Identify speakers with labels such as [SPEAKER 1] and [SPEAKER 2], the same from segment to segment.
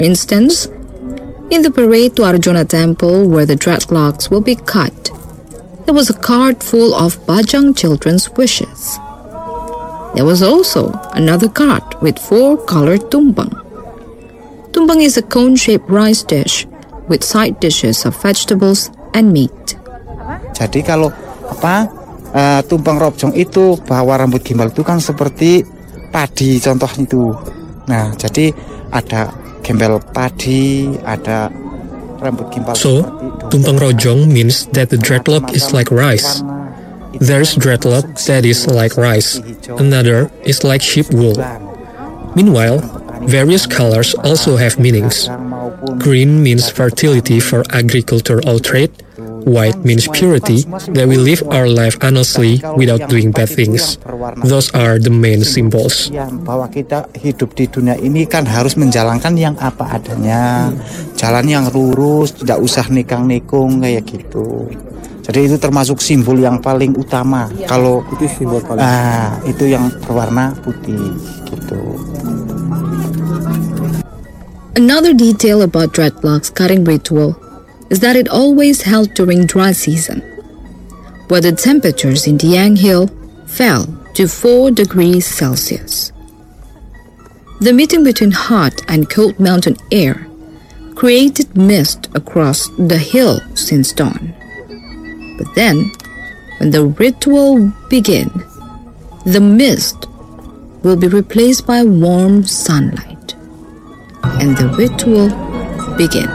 [SPEAKER 1] For instance, in the parade to Arjuna Temple where the dreadlocks will be cut, there was a cart full of Bajang children's wishes. There was also another cart with 4 colored tumpeng. Tumpeng is a cone-shaped rice dish with side dishes of vegetables and meat.
[SPEAKER 2] Jadi kalau tumpeng robjong itu bahwa rambut gimbal itu kan seperti padi contohnya itu. Nah, jadi ada gembel padi, ada rambut gimbal.
[SPEAKER 3] So, tumpeng rojong means that the dreadlock is like rice. There's dreadlock that is like rice. Another is like sheep wool. Meanwhile, various colors also have meanings. Green means fertility for agricultural trade. White means purity, that we live our life honestly without doing bad things. Those are the main symbols.
[SPEAKER 2] Bahwa kita hidup di dunia ini kan harus menjalankan yang apa adanya, jalan yang lurus, tidak usah nikang-nikung kayak gitu. Jadi itu termasuk simbol yang paling utama. Kalau itu simbol paling. Itu yang berwarna putih gitu.
[SPEAKER 1] Another detail about dreadlocks cutting ritual is that it always held during dry season, where the temperatures in Dieng Hill fell to 4 degrees Celsius. The meeting between hot and cold mountain air created mist across the hill since dawn. But then, when the ritual begins, the mist will be replaced by warm sunlight, and the ritual begins.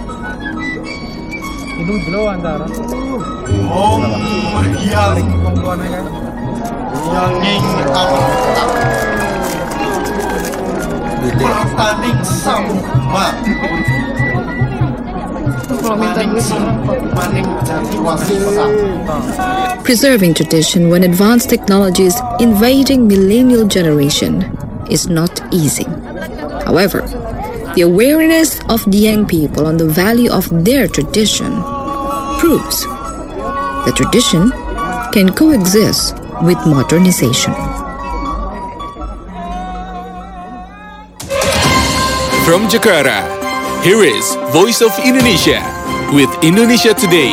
[SPEAKER 1] Preserving tradition when advanced technology is invading millennial generation is not easy. However, the awareness of the young people on the value of their tradition proves that tradition can coexist with modernization.
[SPEAKER 4] From Jakarta, here is Voice of Indonesia with Indonesia Today.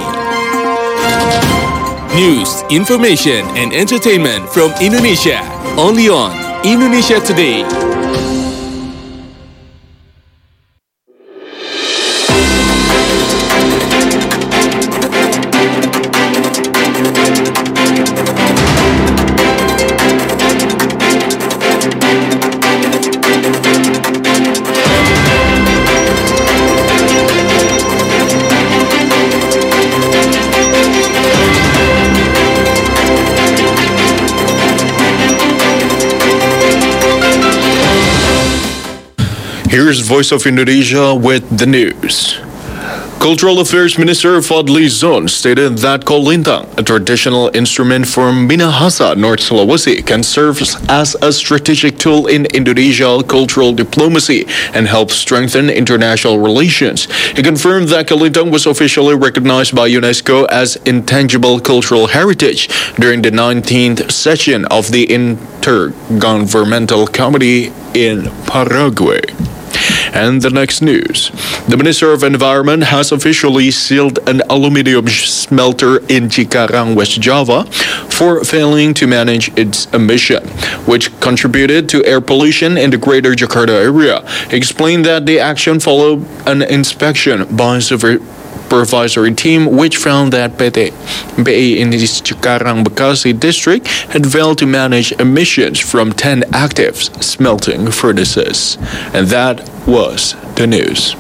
[SPEAKER 4] News, information, and entertainment from Indonesia, only on Indonesia Today.
[SPEAKER 5] Here's Voice of Indonesia with the news. Cultural Affairs Minister Fadli Zon stated that kolintang, a traditional instrument from Minahasa, North Sulawesi, can serve as a strategic tool in Indonesian cultural diplomacy and help strengthen international relations. He confirmed that kolintang was officially recognized by UNESCO as intangible cultural heritage during the 19th session of the Intergovernmental Committee in Paraguay. And the next news. The Minister of Environment has officially sealed an aluminium smelter in Cikarang, West Java, for failing to manage its emission, which contributed to air pollution in the greater Jakarta area. He explained that the action followed an inspection by supervisory team which found that PT BI in the Cikarang Bekasi district had failed to manage emissions from 10 active smelting furnaces. And that was the news.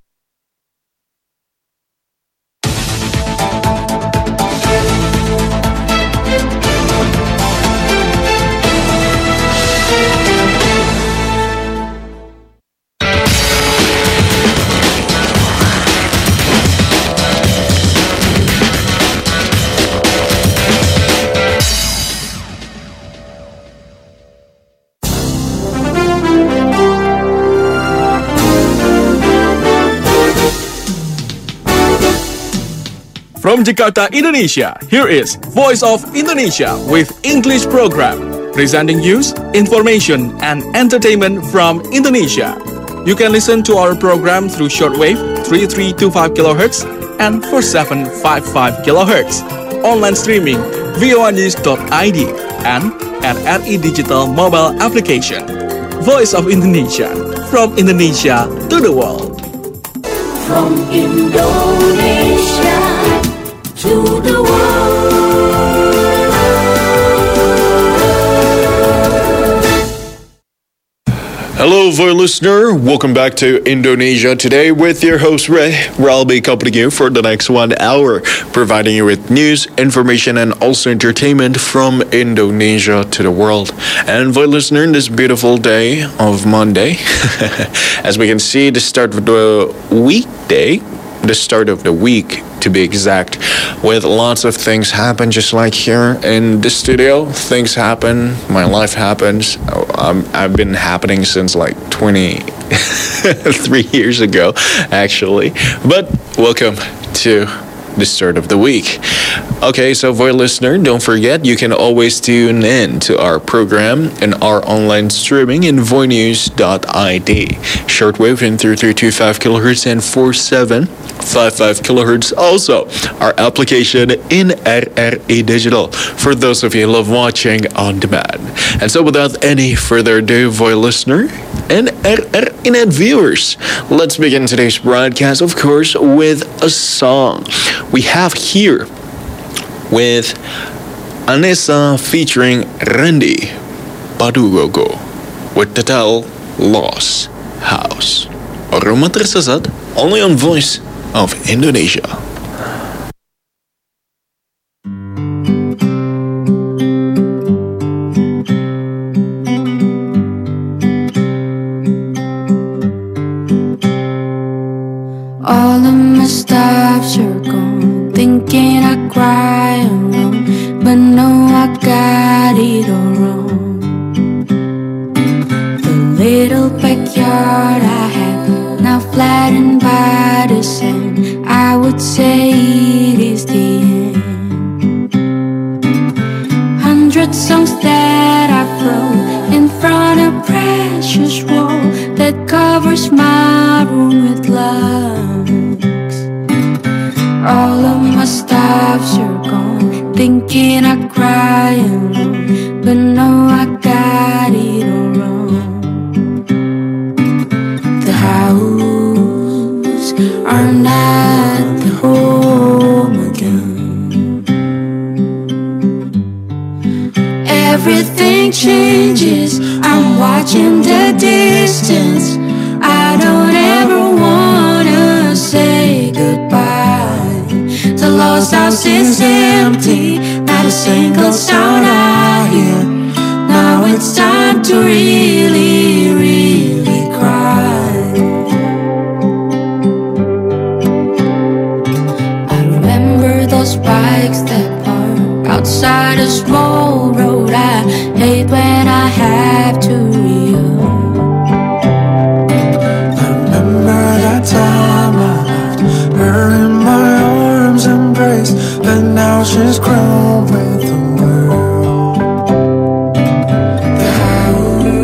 [SPEAKER 4] From Jakarta, Indonesia, here is Voice of Indonesia with English program, presenting news, information, and entertainment from Indonesia.
[SPEAKER 6] You can listen to our program through shortwave 3325 kHz and 4755 kHz. Online streaming voanews.id and at RI Digital mobile application. Voice of Indonesia, from Indonesia to the world.
[SPEAKER 7] From Indonesia to the world.
[SPEAKER 5] Hello, Voice listener. Welcome back to Indonesia Today with your host Ray, where I'll be accompanying you for the next 1 hour, providing you with news, information, and also entertainment from Indonesia to the world. And Voice listener, this beautiful day of Monday, as we can see, the start of the weekday, the start of the week to be exact, with lots of things happen, just like here in the studio. Things happen, my life happens. I've been happening since like 23 years ago, actually. But welcome to the start of the week. Okay, so for listener, don't forget you can always tune in to our program and our online streaming in voinews.id. Shortwave in 3325 kHz and 4755 kHz. Also, our application in RRI Digital for those of you who love watching on demand. And so without any further ado, voice listener and RRI viewers, let's begin today's broadcast, of course, with a song. We have here with Anessa featuring Randy Padugogo with the title Lost House. Rumah Tersesat, only on Voice of Indonesia.
[SPEAKER 7] All of my stuff's are gone, thinking I cry alone, but no, I got it all wrong. The little backyard I had, now flattened by the sand, I would say it is the end. 100 songs that I wrote in front of precious wall that covers my room with love. All of my stuff's are gone, thinking I cry alone, but no, I got it all wrong. The house are not the home again. Everything changes, I'm watching the distance. I don't ever wanna say goodbye. The lost house is empty, not a single sound I hear. Now it's time to really, really cry. I remember those bikes that park outside a small road. I hate when I have to re-up. I remember that time I left her in my arms embrace, but now she's grown with the world. The house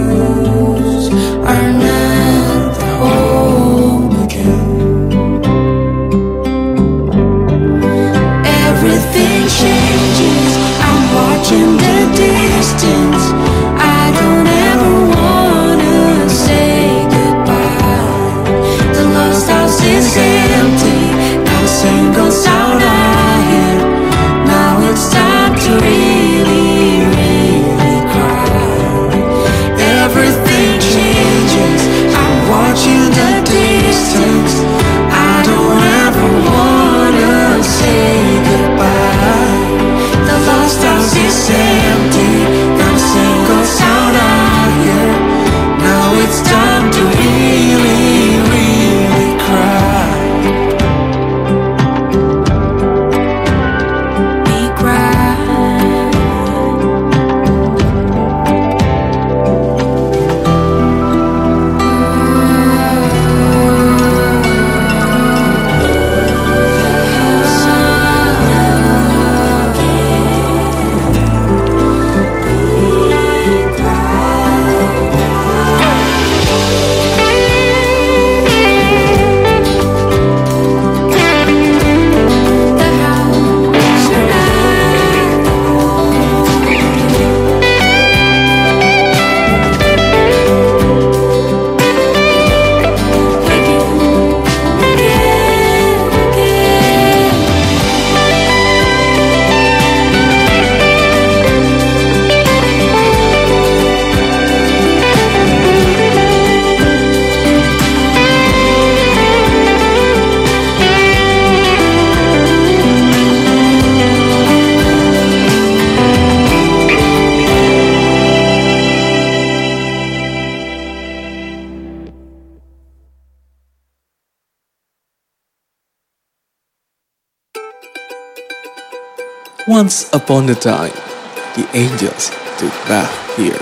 [SPEAKER 6] Once upon a time, the angels took bath here.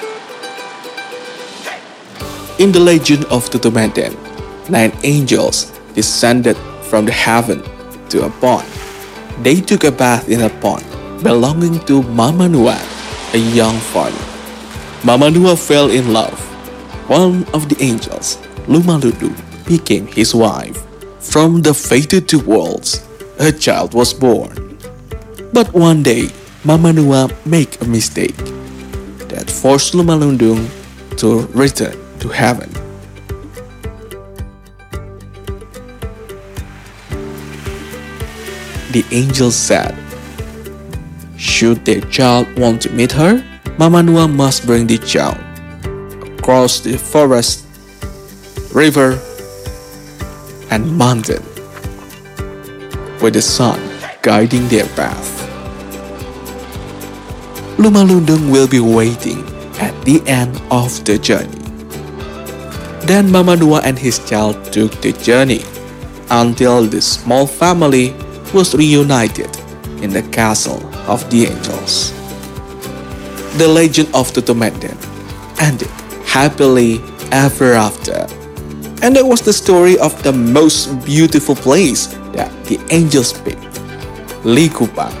[SPEAKER 6] In the legend of Tutumenten, 9 angels descended from the heaven to a pond. They took a bath in a pond belonging to Mama Nua, a young farmer. Mama Nua fell in love. One of the angels, Lumalundu, became his wife. From the fated 2 worlds, a child was born. But one day, Mama Nua made a mistake that forced Lumalundung to return to heaven. The angels said, should their child want to meet her, Mama Nua must bring the child across the forest, river, and mountain, with the sun guiding their path. Lumalundung will be waiting at the end of the journey. Then Mama Nua and his child took the journey until the small family was reunited in the castle of the angels. The legend of Tutumenten ended happily ever after. And that was the story of the most beautiful place that the angels picked, Likupang.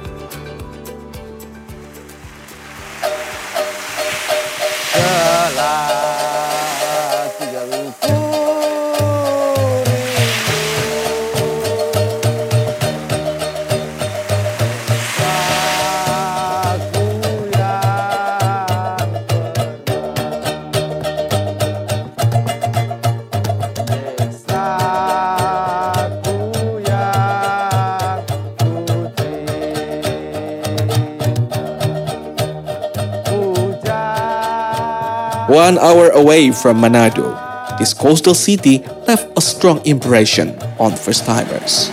[SPEAKER 6] One hour away from Manado, this coastal city left a strong impression on first-timers.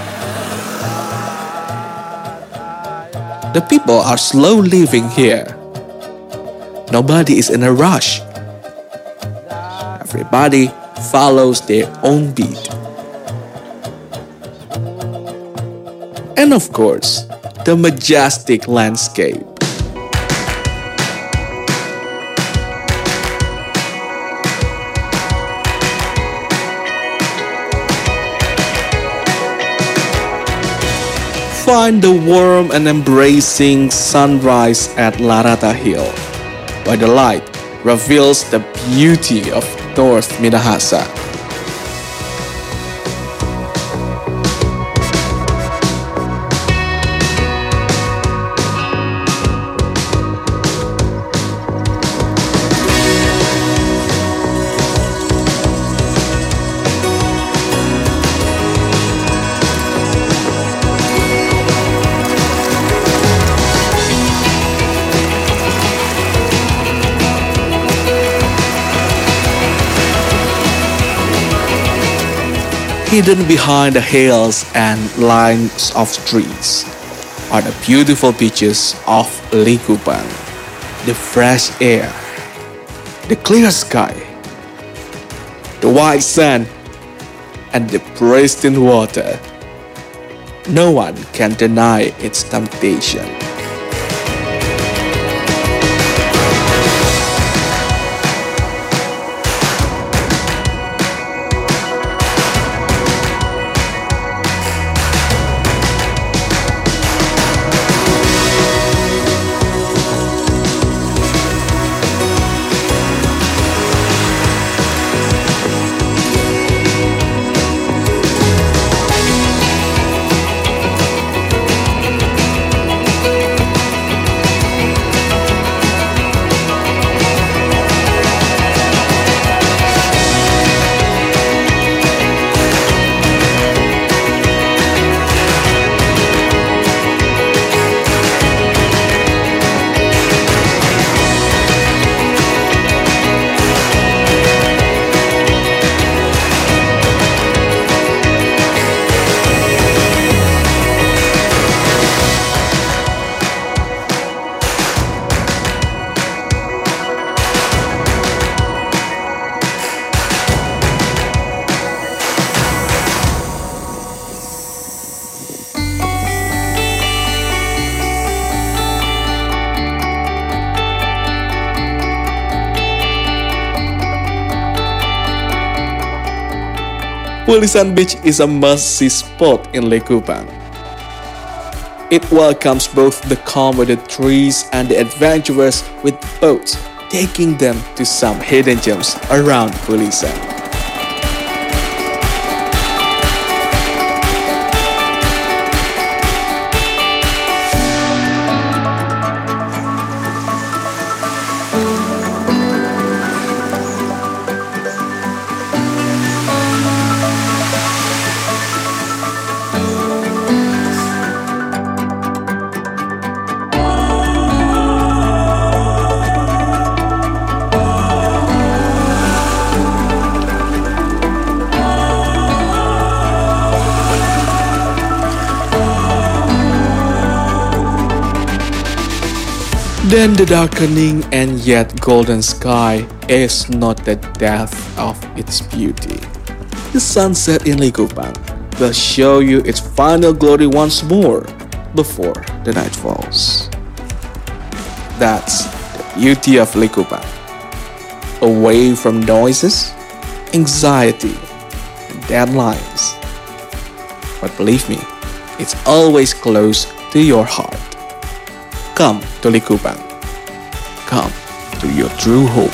[SPEAKER 6] The people are slow living here. Nobody is in a rush. Everybody follows their own beat. And of course, the majestic landscape. Find the warm and embracing sunrise at Larata Hill, where the light reveals the beauty of North Minahasa. Hidden behind the hills and lines of trees are the beautiful beaches of Likupang, the fresh air, the clear sky, the white sand, and the pristine water. No one can deny its temptation. Pulisan Beach is a must-see spot in Likupang. It welcomes both the calm with the trees and the adventurers with boats, taking them to some hidden gems around Pulisan. Then the darkening and yet golden sky is not the death of its beauty. The sunset in Likupang will show you its final glory once more before the night falls. That's the beauty of Likupang. Away from noises, anxiety, and deadlines. But believe me, it's always close to your heart. Come to Likupang. Come to your true home.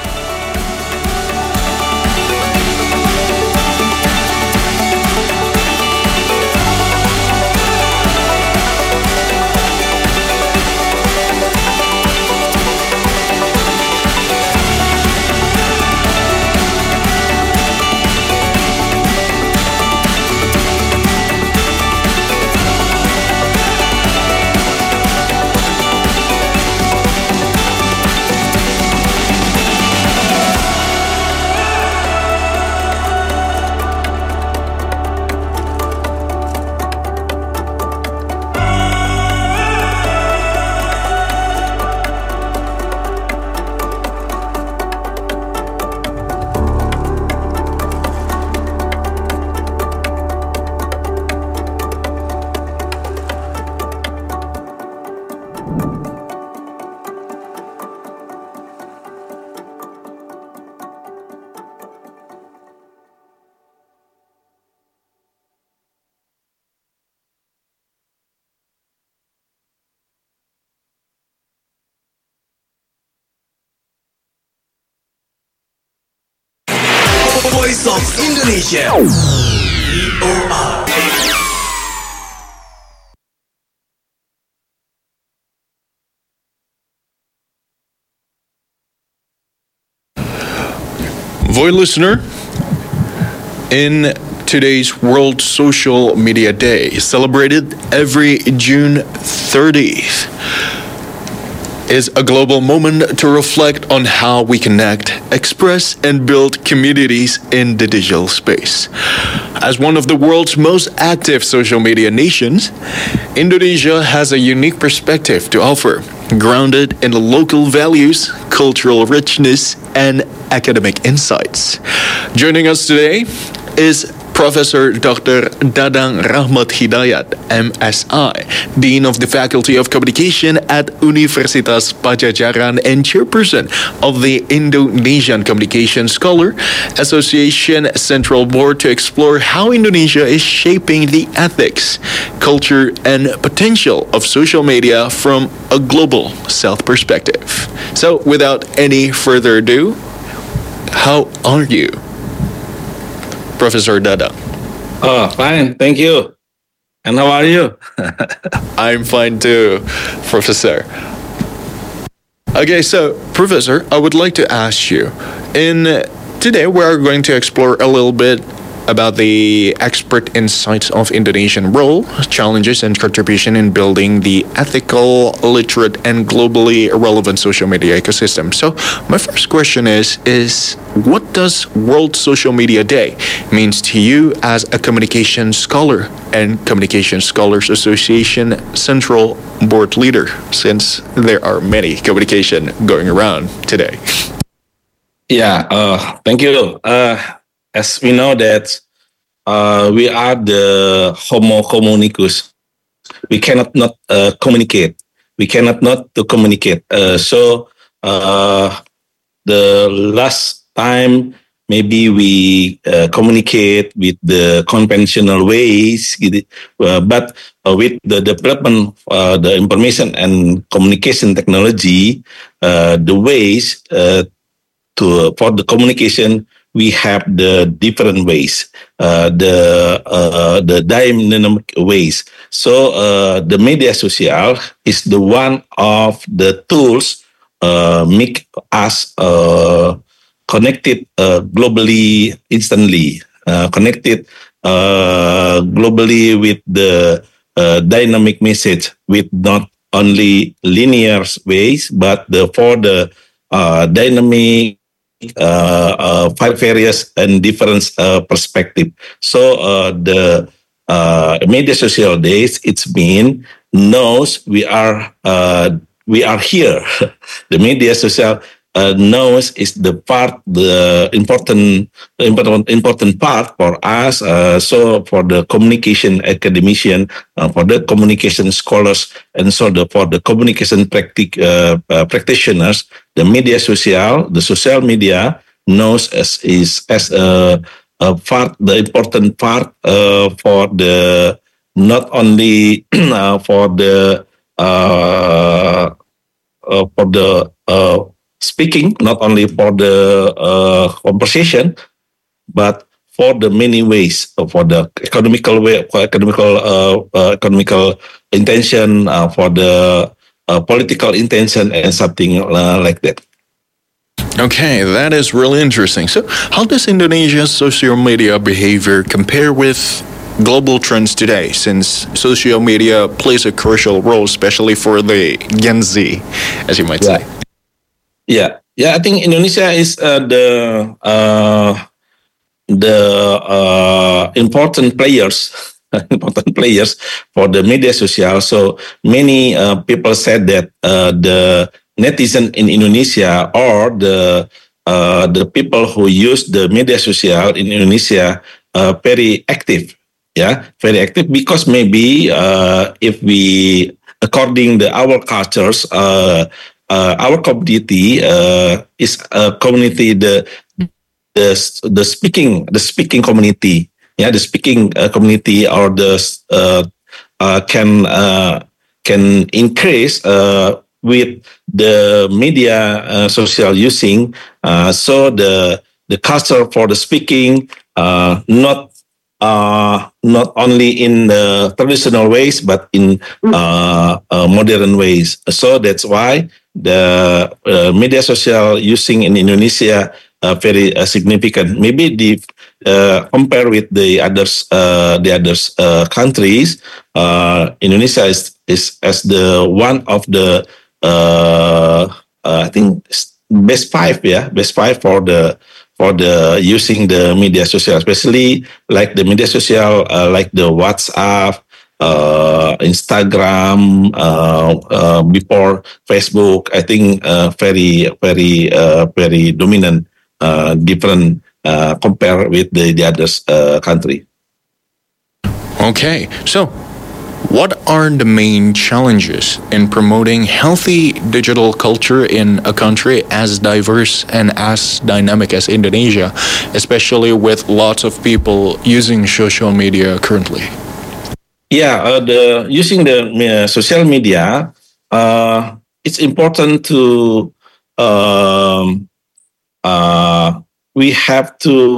[SPEAKER 8] Voice of Indonesia. VOA.
[SPEAKER 5] Voice listener, in today's World Social Media Day, celebrated every June 30th, is a global moment to reflect on how we connect, express, and build communities in the digital space. As one of the world's most active social media nations, Indonesia has a unique perspective to offer, grounded in local values, cultural richness, and academic insights. Joining us today is Professor Dr. Dadang Rahmat Hidayat, MSI, Dean of the Faculty of Communication at Universitas Padjadjaran and Chairperson of the Indonesian Communication Scholar Association Central Board, to explore how Indonesia is shaping the ethics, culture, and potential of social media from a global South perspective. So, without any further ado, how are you, Professor Dada?
[SPEAKER 9] Oh, fine. Thank you. And how are you?
[SPEAKER 5] I'm fine too, Professor. Okay, so, Professor, I would like to ask you, today we're going to explore a little bit about the expert insights of Indonesian role, challenges, and contribution in building the ethical, literate, and globally relevant social media ecosystem. So, my first question is what does World Social Media Day means to you as a communication scholar and Communication Scholars Association Central Board leader, since there are many communication going around today?
[SPEAKER 9] Yeah, thank you. As we know that we are the Homo communicus. We cannot not communicate. We cannot not to communicate. So the last time maybe we communicate with the conventional ways, gitu. But with the development, the information and communication technology, the ways for the communication, we have the different ways, the dynamic ways. So the media social is the one of the tools make us connected globally instantly, connected globally with the dynamic message with not only linear ways, but for the dynamic various and different perspective. So the media social days, it's mean knows we are here. The media social knows is the important part for us. So for the communication academician, for the communication scholars, and so for the communication practitioners, the media social, the social media knows as a part, the important part for the not only for the speaking, not only for the conversation, but for the many ways, for the economical way, for economical intention, for the political intention, and something like that.
[SPEAKER 5] Okay, that is really interesting. So, how does Indonesia's social media behavior compare with global trends today, since social media plays a crucial role, especially for the Gen Z, as you might say?
[SPEAKER 9] Yeah. I think Indonesia is the important players, for the media social. So many people said that the netizen in Indonesia, or the people who use the media social in Indonesia, very active. Yeah, very active, because maybe if we, according to our cultures, our community is a community, the speaking community. Yeah, the speaking community, or the can increase with the media social using. So the culture for the speaking, not only in the traditional ways, but in modern ways. So that's why the media social using in Indonesia very significant. Maybe compare with the others countries, Indonesia is as the one of the I think best five for the using the media social, especially like the media social like the WhatsApp, Instagram, before Facebook. I think very dominant, different compare with the others country.
[SPEAKER 5] Okay, so what are the main challenges in promoting healthy digital culture in a country as diverse and as dynamic as Indonesia, especially with lots of people using social media currently?
[SPEAKER 9] Yeah, using the social media, it's important to we have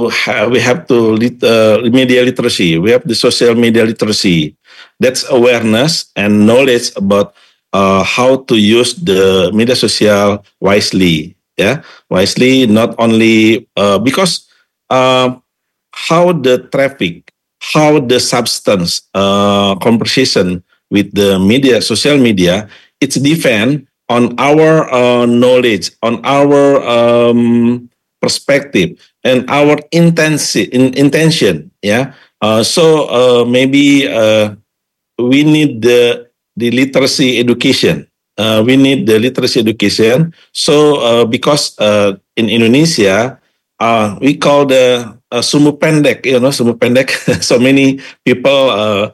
[SPEAKER 9] media literacy. We have the social media literacy. That's awareness and knowledge about how to use the media social wisely. Yeah, wisely, not only because how the traffic, how the substance conversation with the media, social media, it's depend on our knowledge, on our perspective, and our intention. Yeah. So maybe we need the literacy education. We need the literacy education. So because in Indonesia, we call the sumbu pendek, sumbu pendek. So many people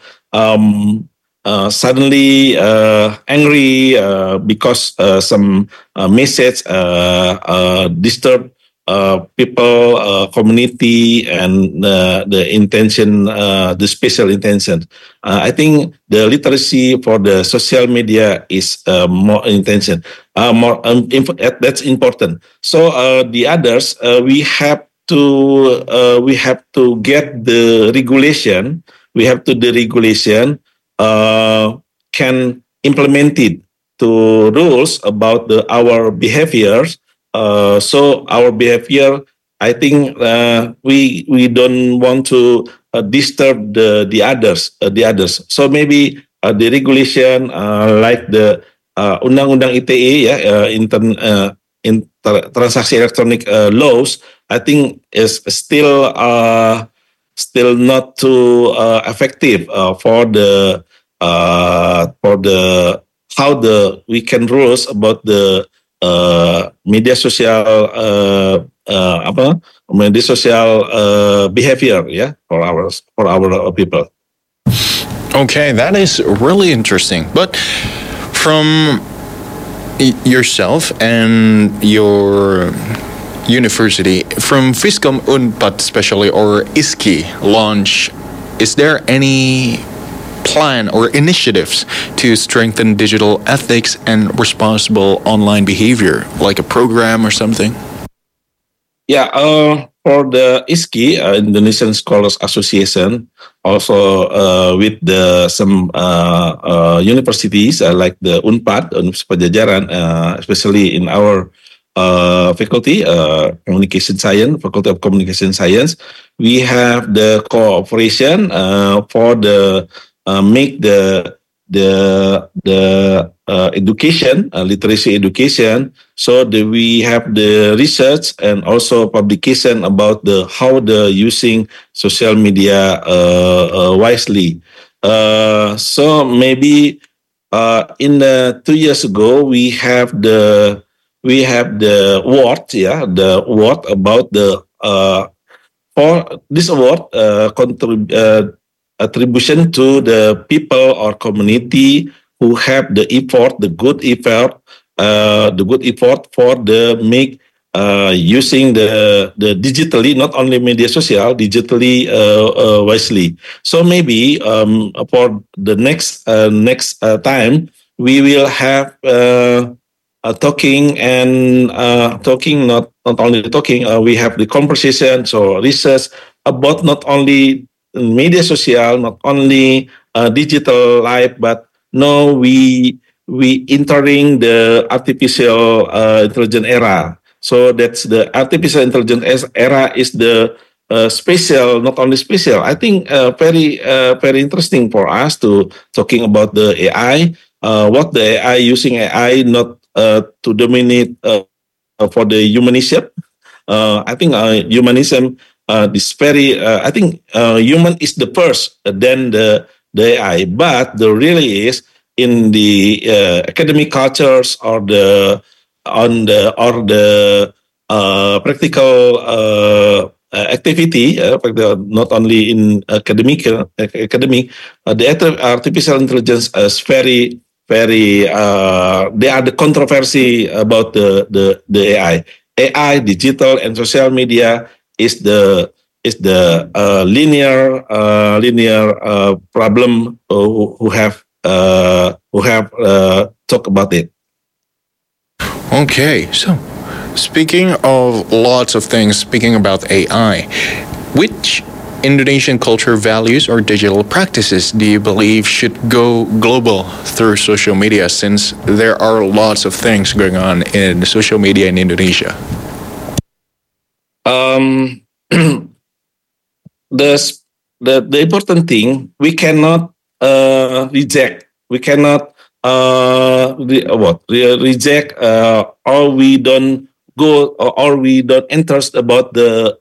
[SPEAKER 9] suddenly angry because some message disturb people, community, and the intention, the special intention. I think the literacy for the social media is more intention, that's important. So the others, we have to get the regulation. We have to the regulation can implement it to rules about our behaviors. So our behavior, I think we don't want to disturb the others. So maybe the regulation like the Undang-Undang ITE, transaksi elektronik laws, I think is still not too effective for the how we can rules about the media social media social behavior, for our people.
[SPEAKER 5] Okay, that is really interesting. But from yourself and your university, from Fiskom Unpad especially, or ISKI launch, is there any plan or initiatives to strengthen digital ethics and responsible online behavior, like a program or something?
[SPEAKER 9] Yeah, for the ISKI, Indonesian Scholars Association, also with some universities like the Unpad, Universitas Padjadjaran, especially in our faculty, Communication Science, Faculty of Communication Science, we have the cooperation for the make the education, literacy education, so that we have the research and also publication about how the using social media wisely. So maybe in 2 years ago we have the award, the award about the for this award attribution to the people or community who have the good effort for the make using the digitally, not only media social, digitally wisely. So maybe for the next time we will have talking and talking, not only talking. We have the conversation, so research about not only media social, not only digital life, but now we entering the artificial intelligence era. So that's the artificial intelligence era is the special, not only special. I think very interesting for us to talking about the AI. What the AI using AI not to dominate for the humanism. I think humanism. This very, I think human is the first, then the AI. But the really is in the academic cultures or the practical activity, not only in academic. The artificial intelligence is very. They are the controversy about the AI. AI, digital, and social media is the linear problem who have talked about it.
[SPEAKER 5] Okay, so speaking of lots of things, speaking about AI, which Indonesian culture values or digital practices do you believe should go global through social media, since there are lots of things going on in social media in Indonesia?
[SPEAKER 9] The important thing, we cannot reject. We cannot reject or we don't go or we don't interest about the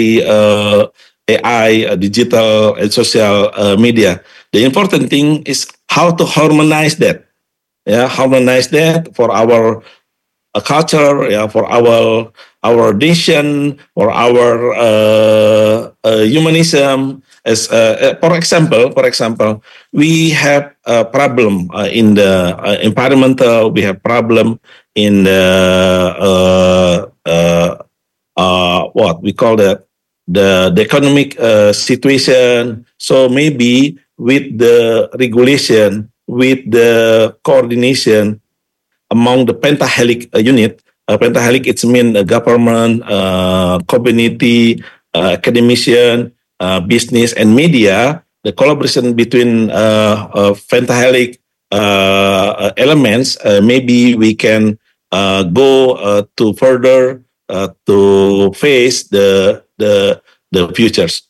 [SPEAKER 9] AI, digital and social media. The important thing is how to harmonize that. Harmonize that for our culture, for our nation, for our humanism. As for example, we have a problem in the environmental. We have problem in the what we call the economic situation. So maybe with the regulation, with the coordination among the pentahelic unit. Pentahelic, it's mean government, community, academician, business, and media. The collaboration between pentahelic elements, maybe we can go to further to face the futures.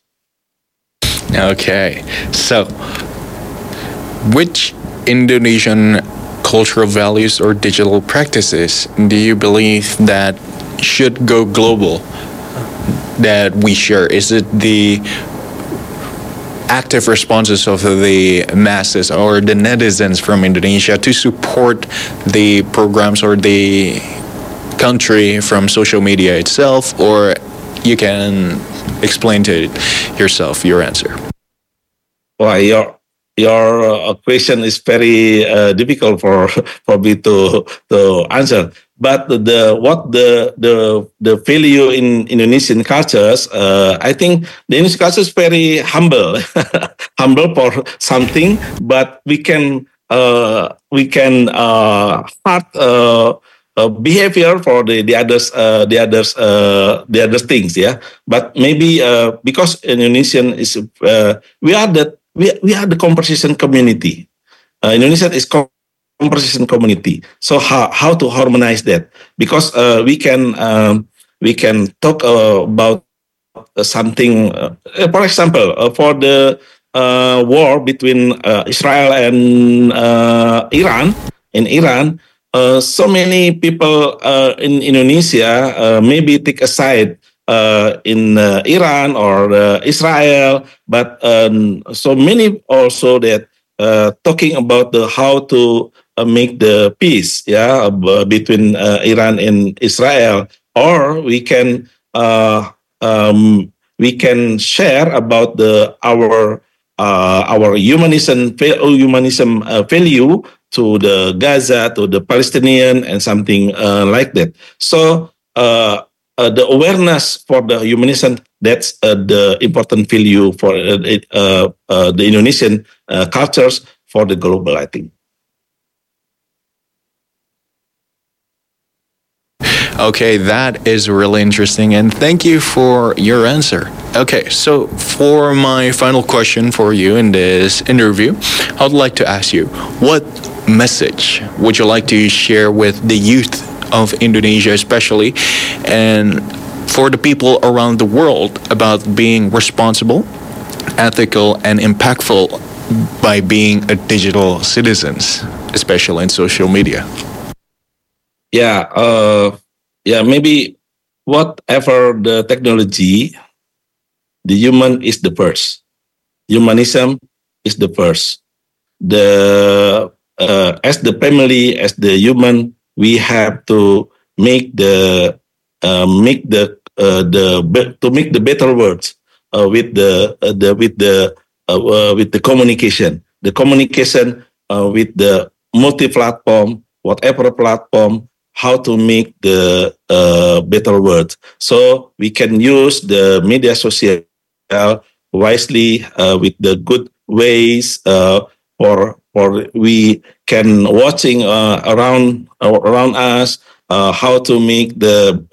[SPEAKER 5] Okay, so which Indonesian cultural values or digital practices do you believe that should go global, that we share? Is it the active responses of the masses or the netizens from Indonesia to support the programs or the country from social media itself? Or you can explain to yourself your answer.
[SPEAKER 9] Well, your question is very difficult for me to answer. But the value in Indonesian cultures, I think the Indonesian culture is very humble, humble for something. But we can hard behavior for the other things. Yeah, but maybe because Indonesian is we are the conversation community. Indonesian is conversation community. So how to harmonize that? Because we can talk about something. For example, for the war between Israel and Iran. In Iran, so many people in Indonesia maybe take a side in Iran or Israel, but so many also that talking about how to make the peace, between Iran and Israel, or we can share about our humanism value to the Gaza, to the Palestinian, and something like that. So the awareness for the humanism, that's the important value for the Indonesian cultures for the global, I think.
[SPEAKER 5] Okay, that is really interesting, and thank you for your answer. Okay, so for my final question for you in this interview, I'd like to ask you, what message would you like to share with the youth of Indonesia especially, and for the people around the world about being responsible, ethical, and impactful by being a digital citizens, especially in social media?
[SPEAKER 9] Maybe whatever the technology, the human is the first. Humanism is the first. As the family, as the human, we have to make the better words with the communication. The communication with the multi-platform, whatever platform, how to make the better words. So we can use the media social wisely with the good ways for we can watching around us how to make the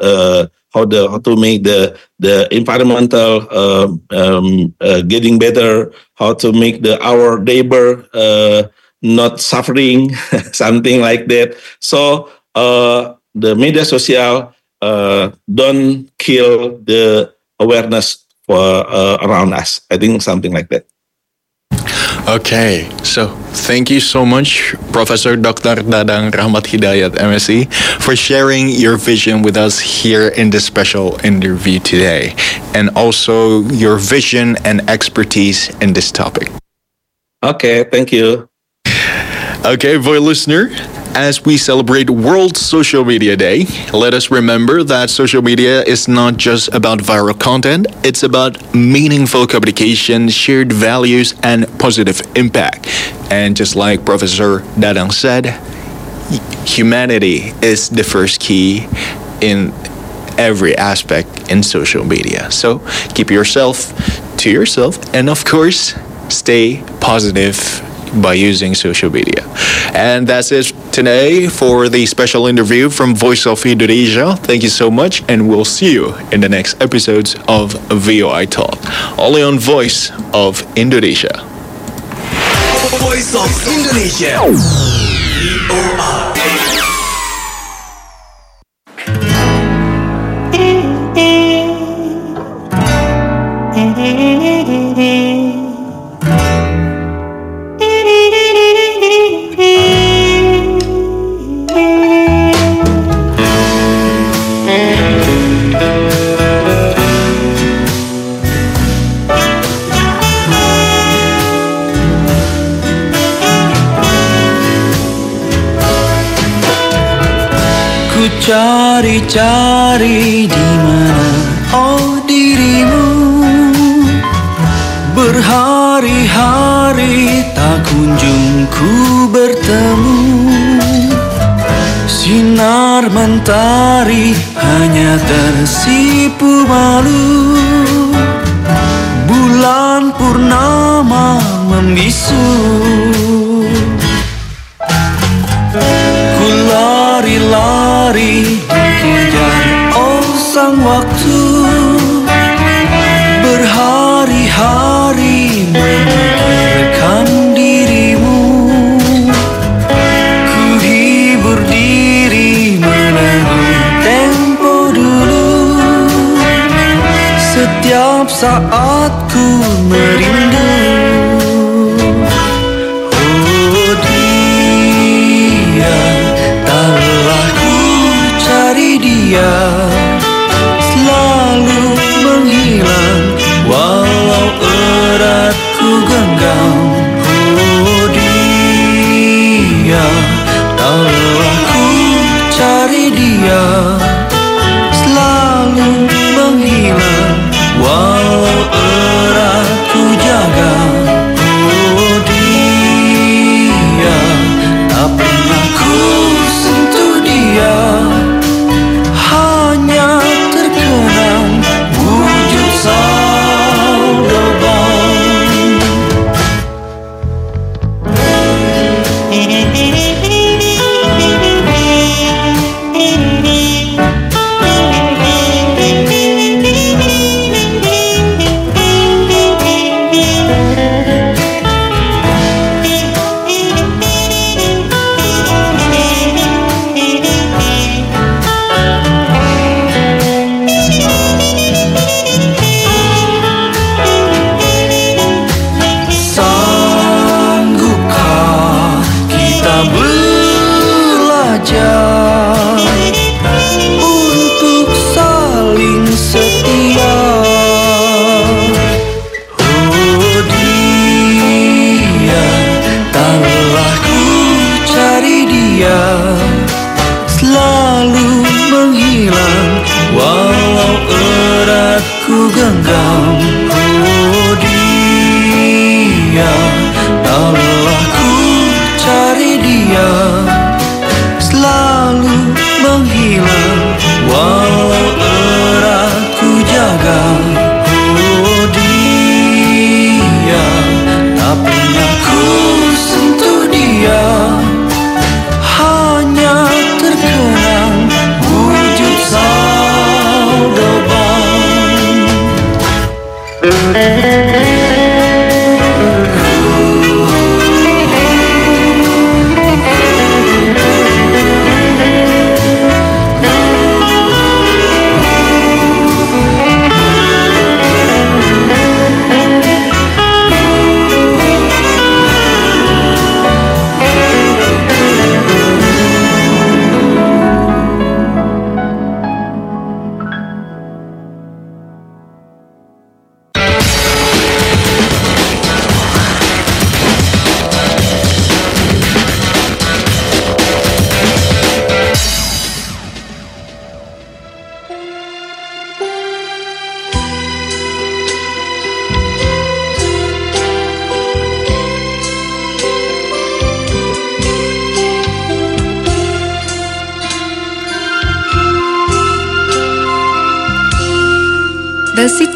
[SPEAKER 9] environmental getting better, how to make our neighbor not suffering, something like that. So the media social don't kill the awareness for around us. I think something like that.
[SPEAKER 5] Okay, so thank you so much, Professor Dr. Dadang Rahmat Hidayat, MSc, for sharing your vision with us here in this special interview today, and also your vision and expertise in this topic.
[SPEAKER 9] Okay, thank you.
[SPEAKER 5] Okay, Voice listener, as we celebrate World Social Media Day, let us remember that social media is not just about viral content, it's about meaningful communication, shared values, and positive impact. And just like Professor Dadang said, humanity is the first key in every aspect in social media. So keep yourself to yourself, and of course, stay positive by using social media. And that's it today for the special interview from Voice of Indonesia. Thank you so much, and we'll see you in the next episodes of VOI Talk, only on Voice of Indonesia.
[SPEAKER 8] Voice of Indonesia. VOI.
[SPEAKER 10] Cari-cari di mana oh dirimu, berhari-hari tak kunjung ku bertemu. Sinar mentari hanya tersipu malu, bulan purnama membisu. Ku lari-lari dikejar oh sang waktu, berhari-hari memikirkan dirimu. Ku hibur diri menanggung tempo dulu, setiap saat ku merindu. Dia selalu menghilang walau erat ku genggam. Oh dia, tahulah ku cari dia, selalu menghilang walau erat ku jaga. Oh dia, tak pernah ku sentuh dia, hanya terkenang wujud saudara. Untuk saling setia. Oh dia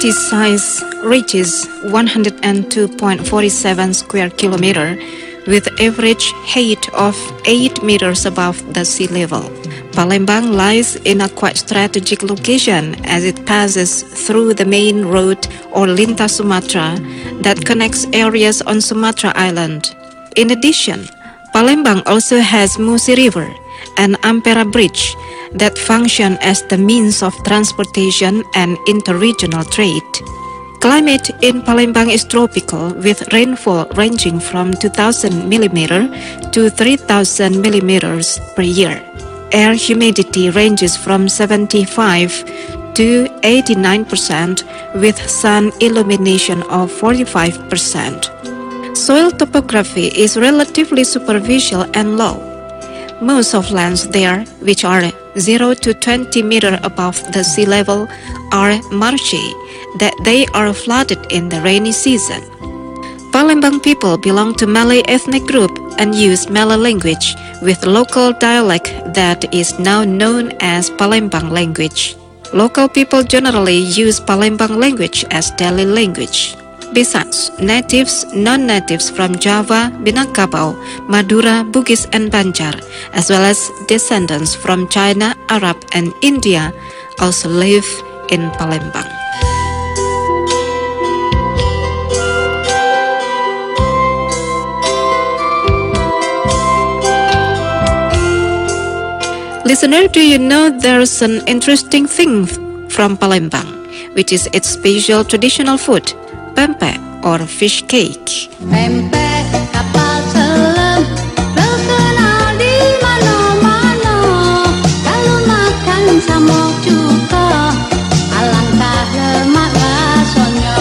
[SPEAKER 11] city size reaches 102.47 square kilometer with average height of 8 meters above the sea level. Palembang lies in a quite strategic location as it passes through the main road or Lintas Sumatra that connects areas on Sumatra Island. In addition, Palembang also has Musi River and Ampera Bridge that function as the means of transportation and interregional trade. Climate in Palembang is tropical with rainfall ranging from 2,000 mm to 3,000 mm per year. Air humidity ranges from 75 to 89% with sun illumination of 45%. Soil topography is relatively superficial and low. Most of lands there, which are 0 to 20 meters above the sea level, are marshy, that they are flooded in the rainy season. Palembang people belong to Malay ethnic group and use Malay language with local dialect that is now known as Palembang language. Local people generally use Palembang language as daily language. Besides, natives, non-natives from Java, Minangkabau, Madura, Bugis, and Banjar, as well as descendants from China, Arab, and India, also live in Palembang. Listener, do you know there's an interesting thing from Palembang, which is its special traditional food, pempek or fish cake.
[SPEAKER 7] Pempek kapal selam terkenal di mana-mana. Kalau makan sama cuka, alangkah lemak rasanya.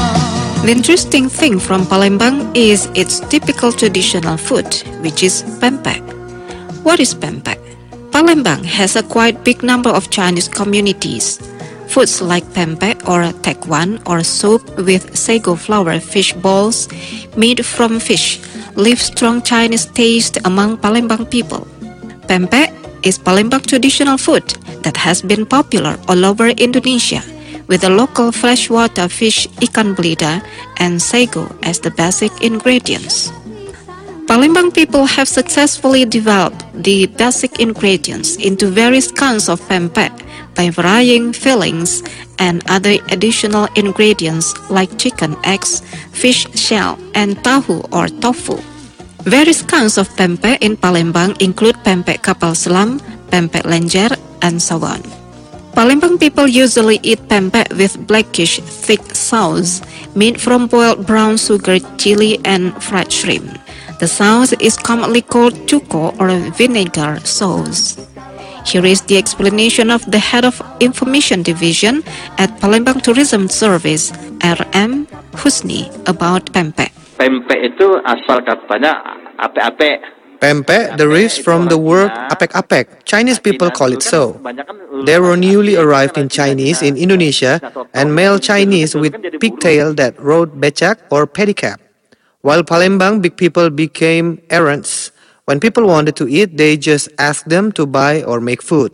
[SPEAKER 11] The interesting thing from Palembang is its typical traditional food, which is pempek. What is pempek? Palembang has a quite big number of Chinese communities. Foods like pempek or tekwan or soup with sago flour fish balls made from fish leave strong Chinese taste among Palembang people. Pempek is Palembang traditional food that has been popular all over Indonesia with the local freshwater fish ikan belida and sago as the basic ingredients. Palembang people have successfully developed the basic ingredients into various kinds of pempek by varying fillings and other additional ingredients like chicken eggs, fish shell, and tahu or tofu. Various kinds of pempek in Palembang include pempek kapal selam, pempek lenjer, and so on. Palembang people usually eat pempek with blackish thick sauce made from boiled brown sugar, chili, and fried shrimp. The sauce is commonly called cuko or vinegar sauce. Here is the explanation of the head of Information Division at Palembang Tourism Service, RM Husni, about pempek.
[SPEAKER 12] Pempek itu asal katanya apek-apek.
[SPEAKER 13] Pempek derives from the word apek-apek. Chinese people call it so. There were newly arrived in Chinese in Indonesia and male Chinese with pigtail that rode becak or pedicab. While Palembang big people became errands. When people wanted to eat, they just asked them to buy or make food.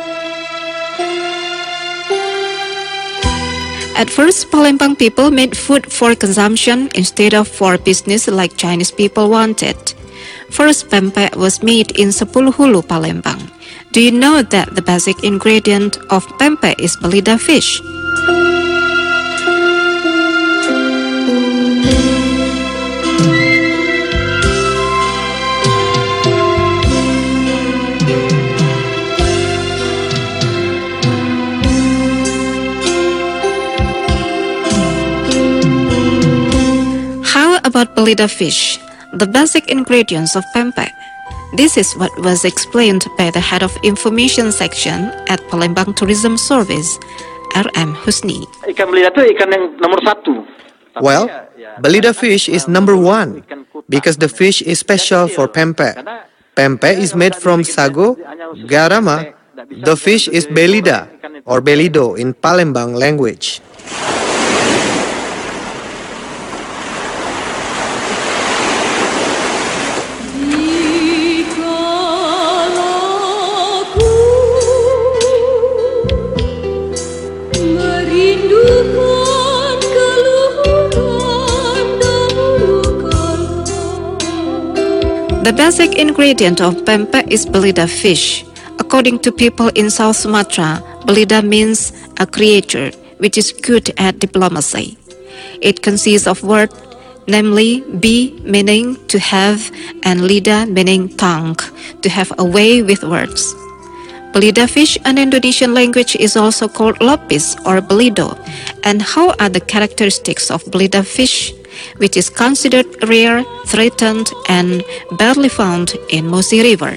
[SPEAKER 11] At first, Palembang people made food for consumption instead of for business like Chinese people wanted. First, pempek was made in Sepuluhulu, Palembang. Do you know that the basic ingredient of pempek is belida fish? About belida fish, the basic ingredients of pempek. This is what was explained by the head of information section at Palembang Tourism Service, RM Husni.
[SPEAKER 12] Ikan belida itu ikan yang nomor satu.
[SPEAKER 13] Well, belida fish is number one because the fish is special for pempek. Pempek is made from sago, garama. The fish is belida or belido in Palembang language.
[SPEAKER 7] Merindukan
[SPEAKER 11] The basic ingredient of pempek is belida fish. According to people in South Sumatra, belida means a creature which is good at diplomacy. It consists of words, namely be meaning to have and lida meaning tongue, to have a way with words. Belida fish in Indonesian language is also called lapis or belido. And how are the characteristics of belida fish, which is considered rare, threatened, and barely found in Musi River?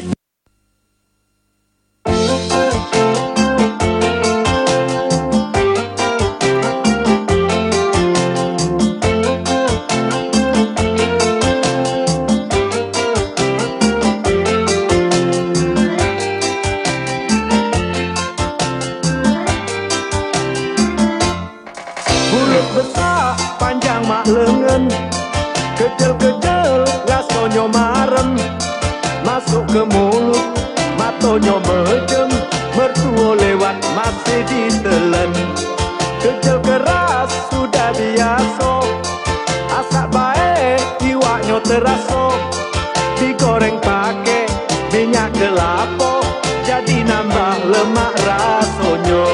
[SPEAKER 14] Kecil-kecil rasanya marem, masuk ke mulut matonya mejem, mertua lewat masih ditelen. Kecil keras sudah biasa, asak baik iwaknya terasa, digoreng pakai minyak kelapa, jadi nambah lemak rasanya.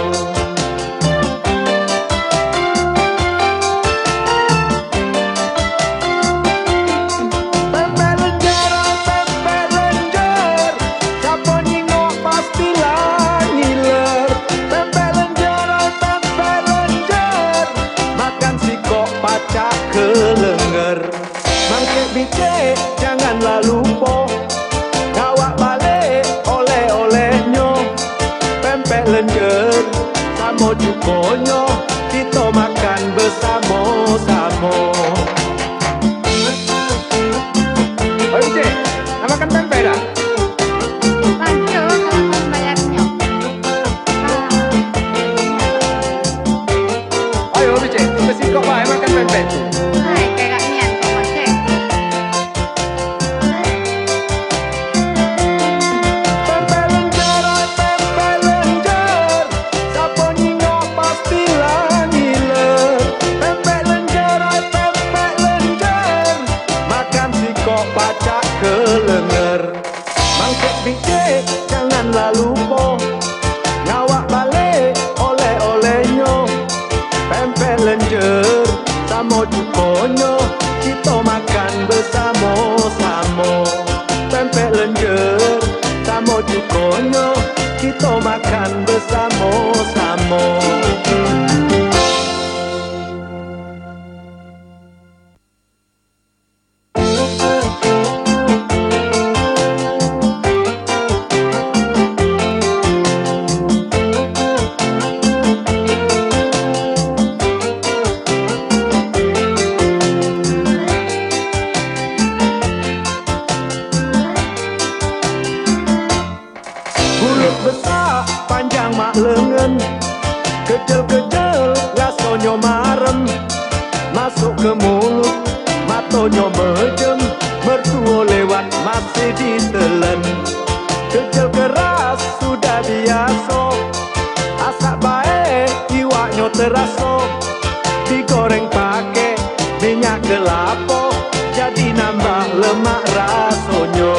[SPEAKER 14] Janganlah lupa ngawak balik oleh-olehnya, pempek lenjer sama cukonya, kita makan bersama-sama. Oh Cik, nak makan pempek dah? Lanjut kalau bayarnya. Ayo Cik, kita sikap baik makan pempek tu. Janganlah lupa ngawak balik oleh-olehnya, pempek lenjer sama cukonya, kita makan bersama-sama. Pempek lenjer sama cukonya, kita makan bersama-sama. Kecil-kecil rasanya marem, masuk ke mulut matonya mejem, mertua lewat masih ditelen. Kecil keras sudah biasa, asak baik iwaknya terasa, digoreng pakai minyak kelapa, jadi nambah lemak rasanya.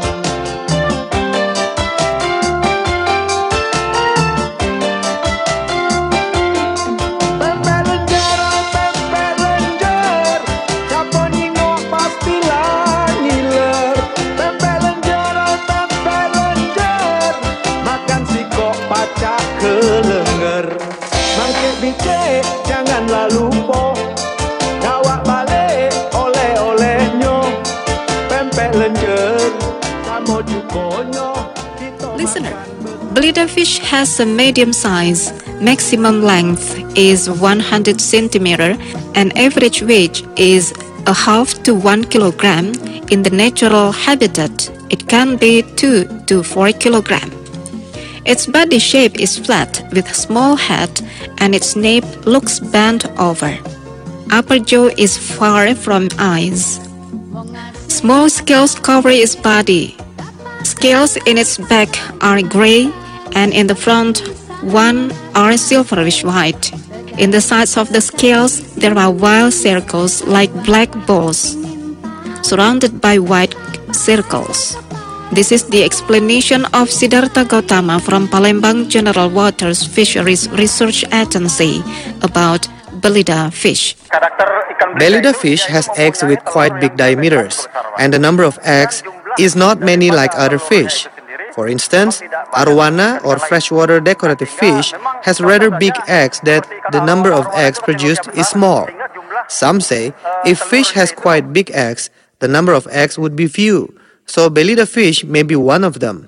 [SPEAKER 14] Janganlah lupa ngawak balik oleh-olehnya, pempek lenjer sama cukonya.
[SPEAKER 11] Listener, belida fish has a medium size. Maximum length is 100 centimeter and average weight is a half to 1 kilogram. In the natural habitat, it can be 2 to 4 kilogram. Its body shape is flat with a small head and its nape looks bent over. Upper jaw is far from eyes. Small scales cover its body. Scales in its back are gray and in the front one are silverish white. In the sides of the scales there are wild circles like black balls. Surrounded by white circles. This is the explanation of Siddhartha Gautama from Palembang General Waters Fisheries Research Agency about Belida fish.
[SPEAKER 13] Belida fish has eggs with quite big diameters, and the number of eggs is not many like other fish. For instance, arowana or freshwater decorative fish has rather big eggs that the number of eggs produced is small. Some say if fish has quite big eggs, the number of eggs would be few. So Belida fish may be one of them.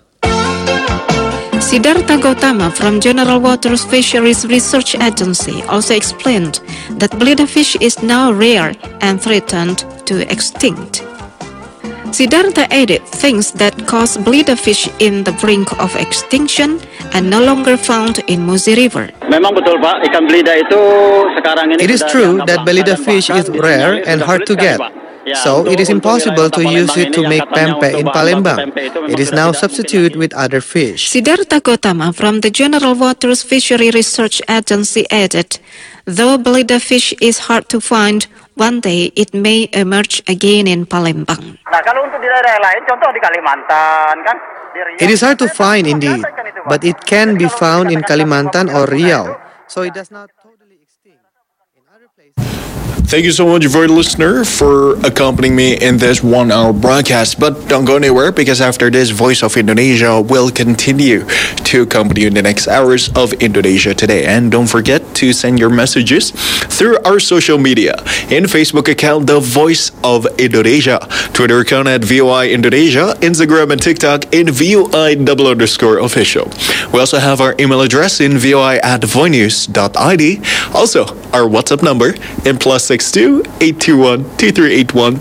[SPEAKER 11] Siddhartha Gautama from General Waters Fisheries Research Agency also explained that Belida fish is now rare and threatened to extinct. Siddhartha added things that cause Belida fish in the brink of extinction and no longer found in Musi River.
[SPEAKER 12] Memang betul Pak, ikan belida itu sekarang ini.
[SPEAKER 13] It is true that Belida fish is rare and hard to get. So it is impossible to use it to make pempek in Palembang. It is now substituted with other fish.
[SPEAKER 11] Siddhartha Gautama from the General Waters Fishery Research Agency added, though Belida fish is hard to find, one day it may emerge again in Palembang.
[SPEAKER 12] Nah, kalau untuk di daerah lain, contoh di Kalimantan kan.
[SPEAKER 13] It is hard to find indeed, but it can be found in Kalimantan or Riau. So it does not totally extinct. In other places.
[SPEAKER 5] Thank you so much, dear listener, for accompanying me in this 1 hour broadcast. But don't go anywhere, because after this, Voice of Indonesia will continue to accompany you in the next hours of Indonesia Today. And don't forget to send your messages through our social media. In Facebook account, The Voice of Indonesia, Twitter account at VOI Indonesia, Instagram and TikTok in VOI_official. We also have our email address in voi@voinews.id. Also, our WhatsApp number in +62 821 2381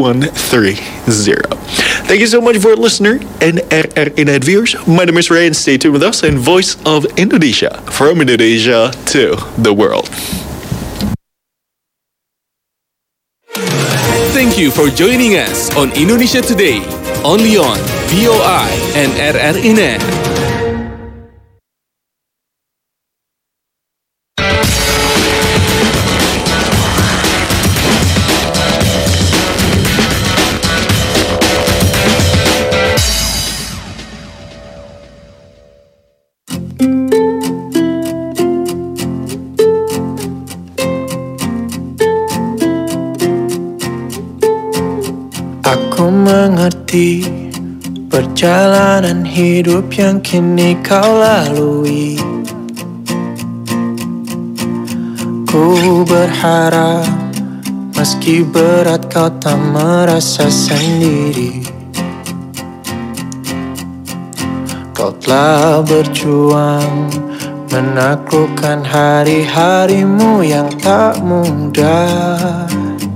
[SPEAKER 5] 2130. Thank you so much for listening and RRI Net viewers. My name is Ray and stay tuned with us in Voice of Indonesia, from Indonesia to the world.
[SPEAKER 4] Thank you for joining us on Indonesia Today, only on VOI and RRI Net.
[SPEAKER 10] Aku mengerti perjalanan hidup yang kini kau lalui. Ku berharap meski berat kau tak merasa sendiri. Kau telah berjuang menaklukkan hari-harimu yang tak mudah.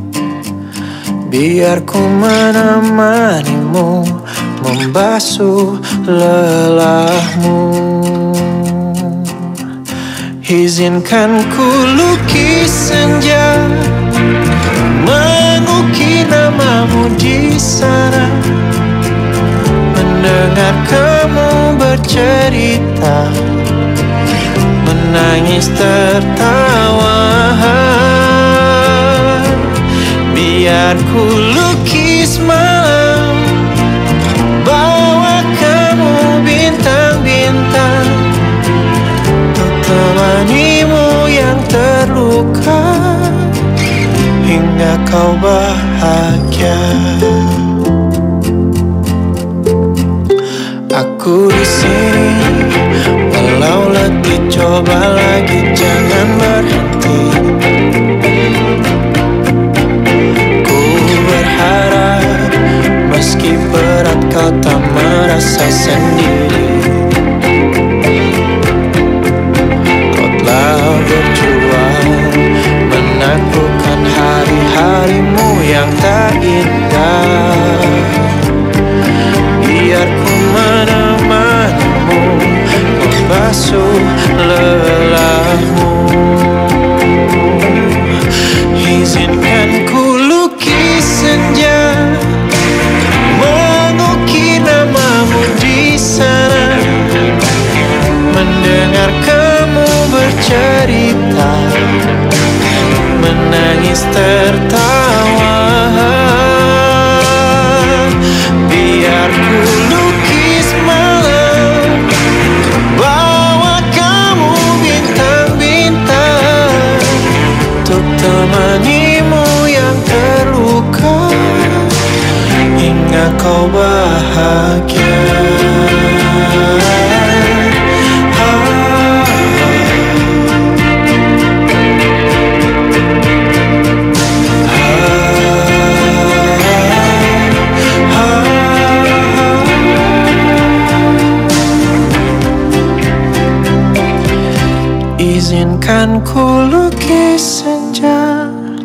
[SPEAKER 10] Biar ku menemanimu, membasuh lelahmu. Izinkan ku lukis senja, mengukir namamu di sana. Mendengar kamu bercerita, menangis tertawa. Biar ku lukis malam, bawa kamu bintang-bintang, untuk temanimu yang terluka, hingga kau bahagia. Aku di sini, walau letih coba lagi, jangan berhenti. Meski berat kau tak merasa sendiri. Kau telah berjuang menaklukkan hari-harimu yang tak indah. Biar ku menemanimu, membasuh lelahmu. Izinkan ku lukis senja, mengukir namamu di sana. Mendengar kamu bercerita, menangis tertawa.
[SPEAKER 15] hingga kau bahagia. Izinkan ku lukis senja,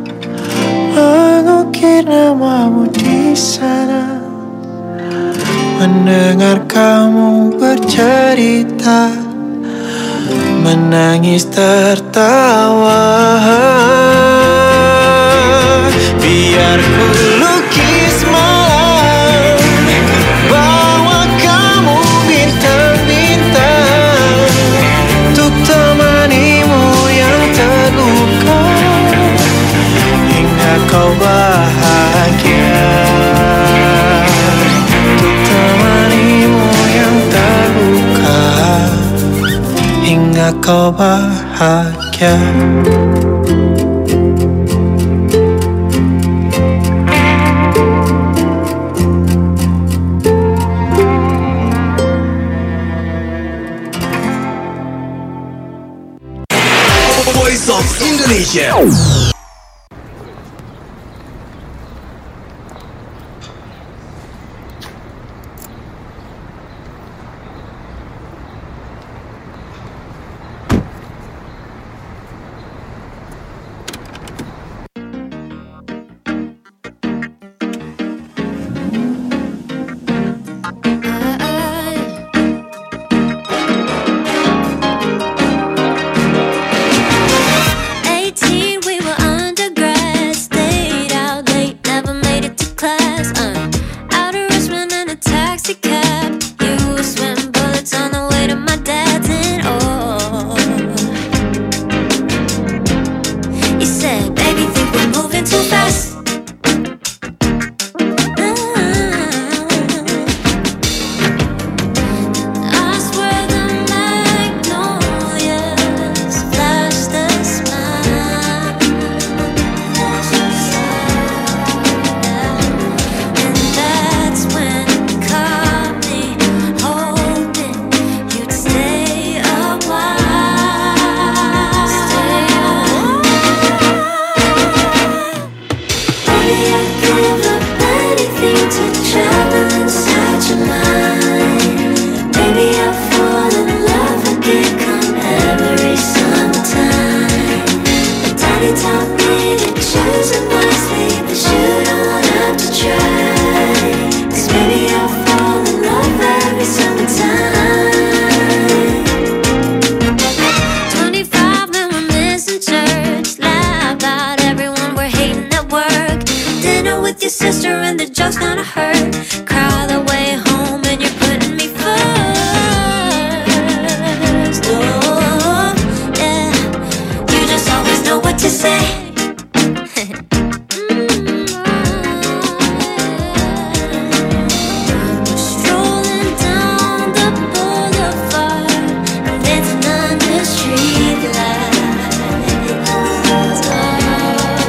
[SPEAKER 15] mengukir namamu di sana, mendengar kamu bercerita, menangis tertawa. Biar ku lukis malam, bawa kamu bintang-bintang, untuk temanimu yang terluka, hingga kau bahagia. Untuk temanimu yang terluka, hingga kau bahagia.
[SPEAKER 8] Voice of Indonesia.
[SPEAKER 7] Your sister and the joke's gonna hurt. Cry the way home.